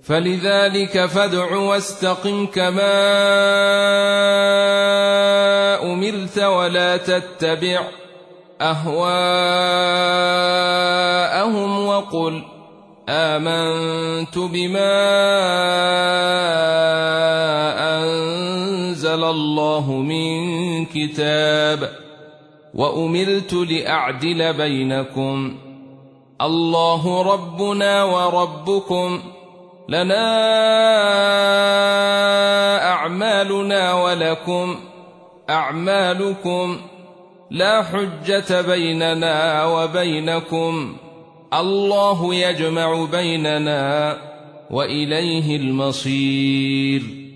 فلذلك فادع واستقم كما أمرت ولا تتبع أهواءهم وقل آمنت بما أنزل الله من كتاب وأمرت لأعدل بينكم الله ربنا وربكم لنا أعمالنا ولكم أعمالكم لا حجة بيننا وبينكم الله يجمع بيننا وإليه المصير.